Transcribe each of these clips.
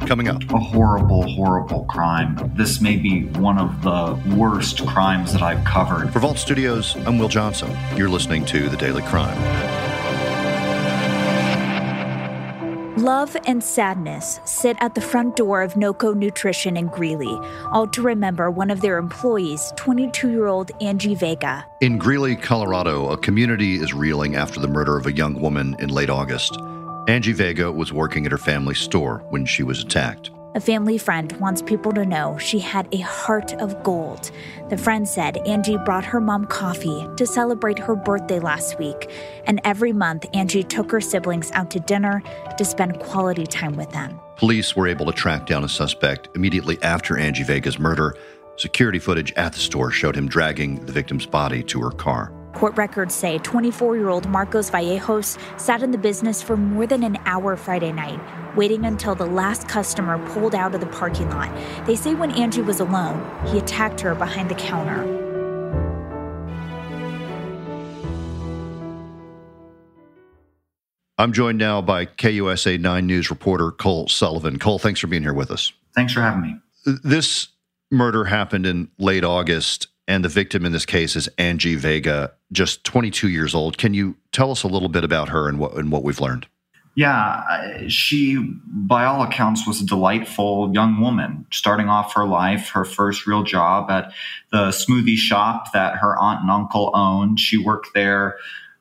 coming up. A horrible, horrible crime. This may be one of the worst crimes that I've covered. For Vault Studios, I'm Will Johnson. You're listening to The Daily Crime. Love and sadness sit at the front door of NOCO Nutrition in Greeley, all to remember one of their employees, 22-year-old Angie Vega. In Greeley, Colorado, a community is reeling after the murder of a young woman in late August. Angie Vega was working at her family's store when she was attacked. A family friend wants people to know she had a heart of gold. The friend said Angie brought her mom coffee to celebrate her birthday last week, and every month Angie took her siblings out to dinner to spend quality time with them. Police were able to track down a suspect immediately after Angie Vega's murder. Security footage at the store showed him dragging the victim's body to her car. Court records say 24-year-old Marcos Vallejos sat in the business for more than an hour Friday night, waiting until the last customer pulled out of the parking lot. They say when Angie was alone, he attacked her behind the counter. I'm joined now by KUSA 9 News reporter Cole Sullivan. Cole, thanks for being here with us. Thanks for having me. This murder happened in late August, and the victim in this case is Angie Vega, just 22 years old. Can you tell us a little bit about her and what we've learned? Yeah, she, by all accounts, was a delightful young woman, starting off her life, her first real job at the smoothie shop that her aunt and uncle owned. She worked there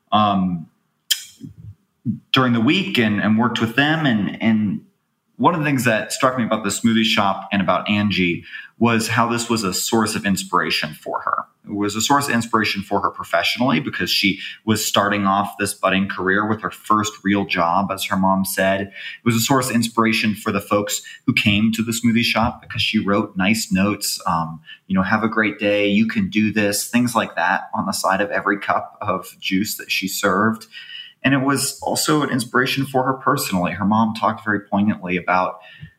during the week and worked with them. And one of the things that struck me about the smoothie shop and about Angie was how this was a source of inspiration for her. It was a source of inspiration for her professionally because she was starting off this budding career with her first real job, as her mom said. It was a source of inspiration for the folks who came to the smoothie shop because she wrote nice notes, have a great day, you can do this, things like that on the side of every cup of juice that she served. And it was also an inspiration for her personally. Her mom talked very poignantly about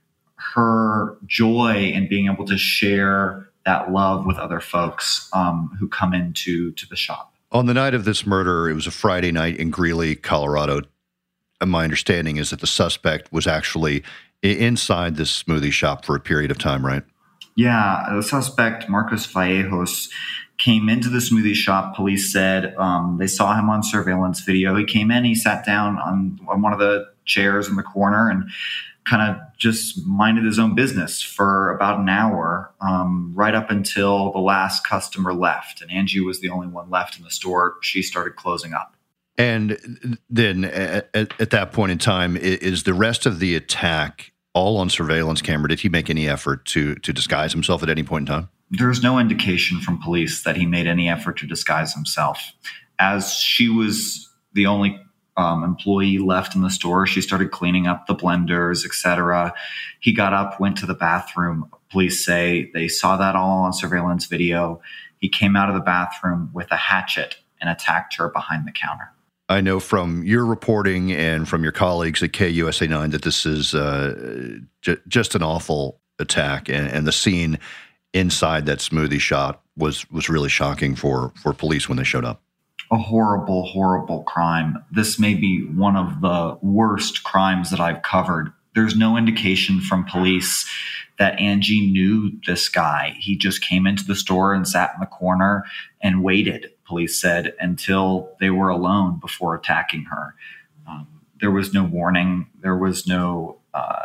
her joy in being able to share that love with other folks who come into the shop. On the night of this murder, it was a Friday night in Greeley, Colorado. And my understanding is that the suspect was actually inside this smoothie shop for a period of time, right? Yeah, the suspect, Marcos Vallejos, came into the smoothie shop. Police said they saw him on surveillance video. He came in, he sat down on one of the chairs in the corner and kind of just minded his own business for about an hour, right up until the last customer left. And Angie was the only one left in the store. She started closing up. And then at that point in time, is the rest of the attack all on surveillance camera? Did he make any effort to disguise himself at any point in time? There's no indication from police that he made any effort to disguise himself. As she was the only employee left in the store, she started cleaning up the blenders, etc. He got up, went to the bathroom. Police say they saw that all on surveillance video. He came out of the bathroom with a hatchet and attacked her behind the counter. I know from your reporting and from your colleagues at KUSA 9 that this is just an awful attack, and the scene inside that smoothie shop was really shocking for police when they showed up. A horrible, horrible crime. This may be one of the worst crimes that I've covered. There's no indication from police that Angie knew this guy. He just came into the store and sat in the corner and waited, police said, until they were alone before attacking her. There was no warning. There was no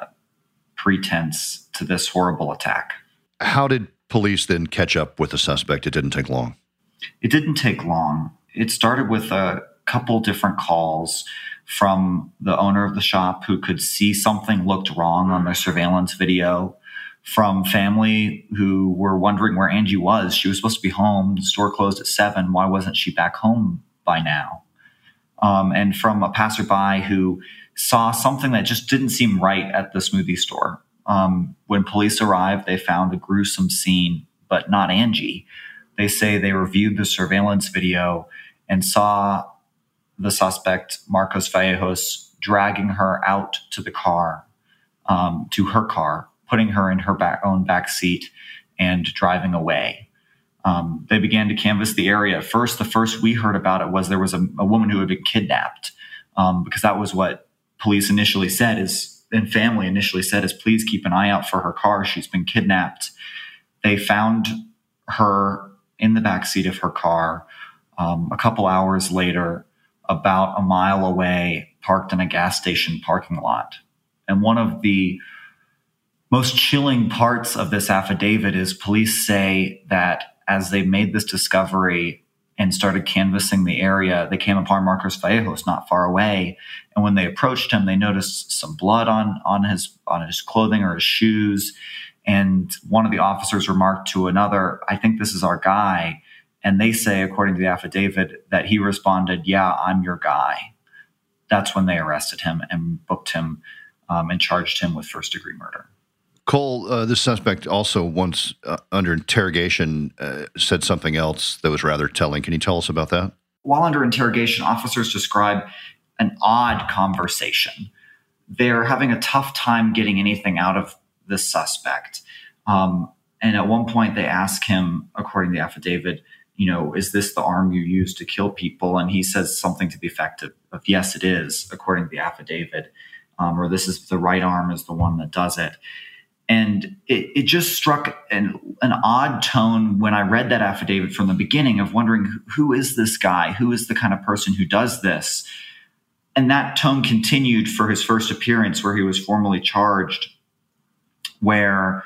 pretense to this horrible attack. How did police then catch up with the suspect? It didn't take long. It didn't take long. It started with a couple different calls from the owner of the shop who could see something looked wrong on their surveillance video, from family who were wondering where Angie was. She was supposed to be home. The store closed at 7. Why wasn't she back home by now? And from a passerby who saw something that just didn't seem right at the smoothie store. When police arrived, they found a gruesome scene, but not Angie. They say they reviewed the surveillance video and saw the suspect, Marcos Vallejos, dragging her out to the car, to her car, putting her in her own back seat and driving away. They began to canvass the area. The first we heard about it was there was a woman who had been kidnapped, because that was what police initially said is and family initially said is, please keep an eye out for her car. She's been kidnapped. They found her in the backseat of her car a couple hours later, about a mile away, parked in a gas station parking lot. And one of the most chilling parts of this affidavit is police say that as they made this discovery and started canvassing the area, they came upon Marcos Vallejos not far away. And when they approached him, they noticed some blood on his clothing or his shoes. And one of the officers remarked to another, "I think this is our guy." And they say, according to the affidavit, that he responded, "Yeah, I'm your guy." That's when they arrested him and booked him and charged him with first-degree murder. Cole, this suspect also once under interrogation said something else that was rather telling. Can you tell us about that? While under interrogation, officers describe an odd conversation. They're having a tough time getting anything out of this suspect. And at one point they ask him, according to the affidavit, is this the arm you use to kill people? And he says something to the effect of yes, it is, according to the affidavit. Or this is the right arm is the one that does it. And it just struck an odd tone when I read that affidavit from the beginning of wondering, who is this guy? Who is the kind of person who does this? And that tone continued for his first appearance where he was formally charged, where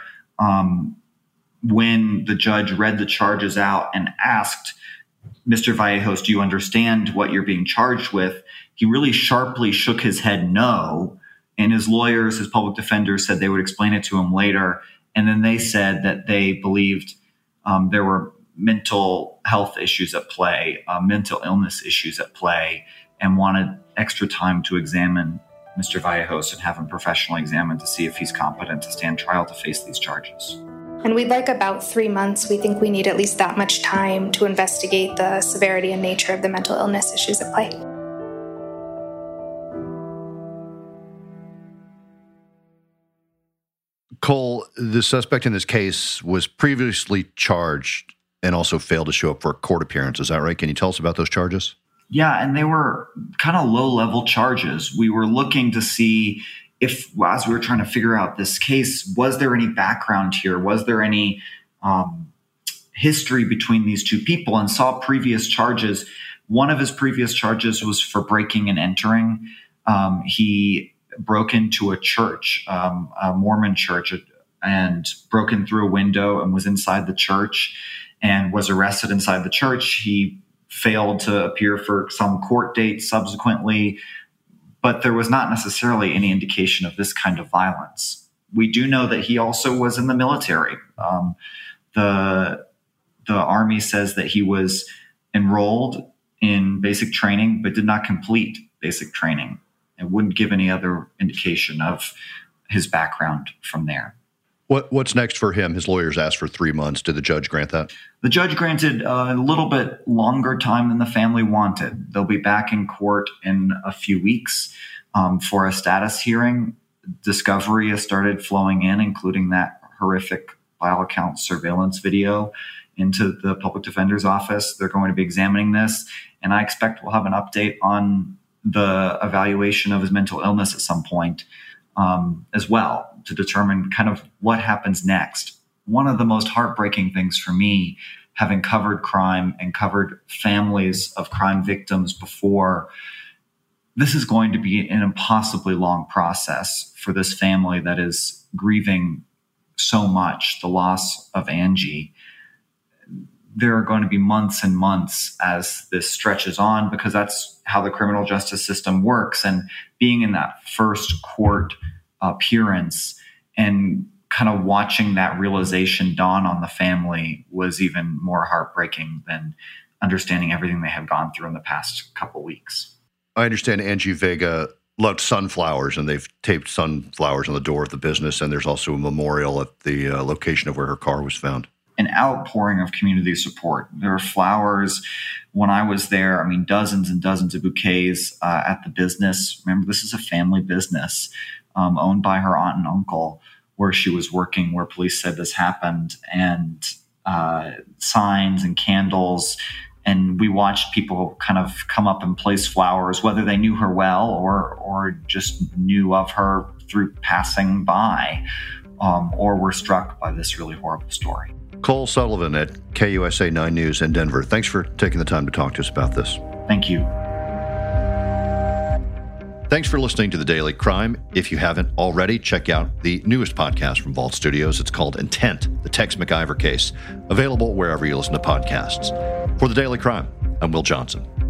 when the judge read the charges out and asked Mr. Vallejos, do you understand what you're being charged with? He really sharply shook his head no. And his lawyers, his public defenders, said they would explain it to him later. And then they said that they believed there were mental health issues at play, mental illness issues at play, and wanted extra time to examine Mr. Vallejos and have him professionally examined to see if he's competent to stand trial to face these charges. And we'd like about 3 months. We think we need at least that much time to investigate the severity and nature of the mental illness issues at play. Cole, the suspect in this case was previously charged and also failed to show up for a court appearance. Is that right? Can you tell us about those charges? Yeah, and they were kind of low-level charges. We were looking to see if, as we were trying to figure out this case, was there any background here? Was there any history between these two people? And saw previous charges. One of his previous charges was for breaking and entering. He broke into a church, a Mormon church, and broken through a window and was inside the church and was arrested inside the church. He failed to appear for some court date subsequently, but there was not necessarily any indication of this kind of violence. We do know that he also was in the military. The Army says that he was enrolled in basic training, but did not complete basic training. It wouldn't give any other indication of his background from there. What's next for him? His lawyers asked for 3 months. Did the judge grant that? The judge granted a little bit longer time than the family wanted. They'll be back in court in a few weeks for a status hearing. Discovery has started flowing in, including that horrific, by all accounts, surveillance video into the public defender's office. They're going to be examining this, and I expect we'll have an update on the evaluation of his mental illness at some point as well, to determine kind of what happens next. One of the most heartbreaking things for me, having covered crime and covered families of crime victims before, this is going to be an impossibly long process for this family that is grieving so much the loss of Angie. There are going to be months and months as this stretches on, because that's how the criminal justice system works. And being in that first court appearance and kind of watching that realization dawn on the family was even more heartbreaking than understanding everything they have gone through in the past couple weeks. I understand Angie Vega loved sunflowers, and they've taped sunflowers on the door of the business, and there's also a memorial at the location of where her car was found. An outpouring of community support. There were flowers when I was there. I mean, dozens and dozens of bouquets at the business. Remember, this is a family business owned by her aunt and uncle, where she was working, where police said this happened, and signs and candles. And we watched people kind of come up and place flowers, whether they knew her well or just knew of her through passing by, or were struck by this really horrible story. Cole Sullivan at KUSA 9 News in Denver. Thanks for taking the time to talk to us about this. Thank you. Thanks for listening to The Daily Crime. If you haven't already, check out the newest podcast from Vault Studios. It's called Intent, the Tex McIver Case, available wherever you listen to podcasts. For The Daily Crime, I'm Will Johnson.